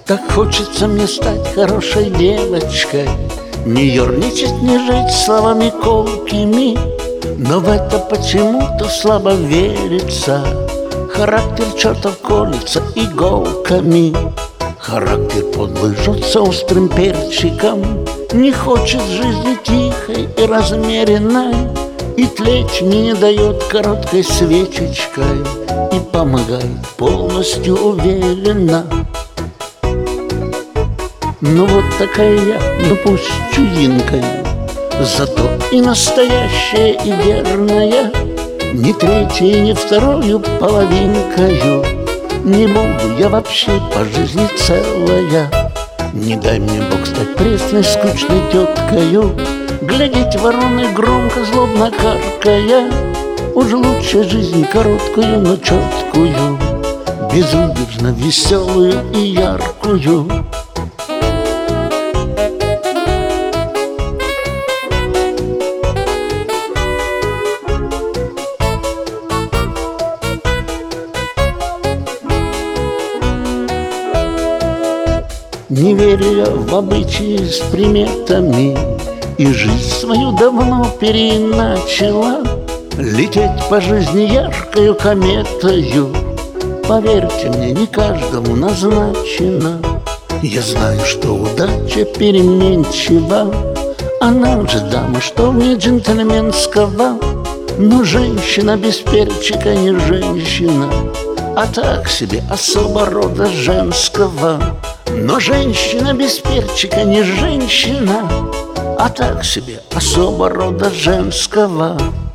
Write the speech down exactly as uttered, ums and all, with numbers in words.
Так хочется мне стать хорошей девочкой, не ерничать, не жить словами колкими, но в это почему-то слабо верится. Характер чертов колется иголками, характер подлый жжется острым перчиком, не хочет жизни тихой и размеренной, и тлеть мне не дает короткой свечечкой, и помогает полностью уверенно. Ну вот такая я, ну пусть чудинкою, зато и настоящая, и верная, ни третьей, ни второю половинкою. Не буду я вообще по жизни целая. Не дай мне Бог стать пресной, скучной теткою, глядеть вороны громко, злобно каркая. Уж лучше жизнь короткую, но четкую, безудержно веселую и яркую. Не верю я в обычаи с приметами, и жизнь свою давно переиначила. Лететь по жизни яркою кометою, поверьте мне, не каждому назначено. Я знаю, что удача переменчива, она же дама, что мне джентльменского. Но женщина без перчика не женщина, а так себе особо рода женского. Но женщина без перчика не женщина, а так себе особо рода женского.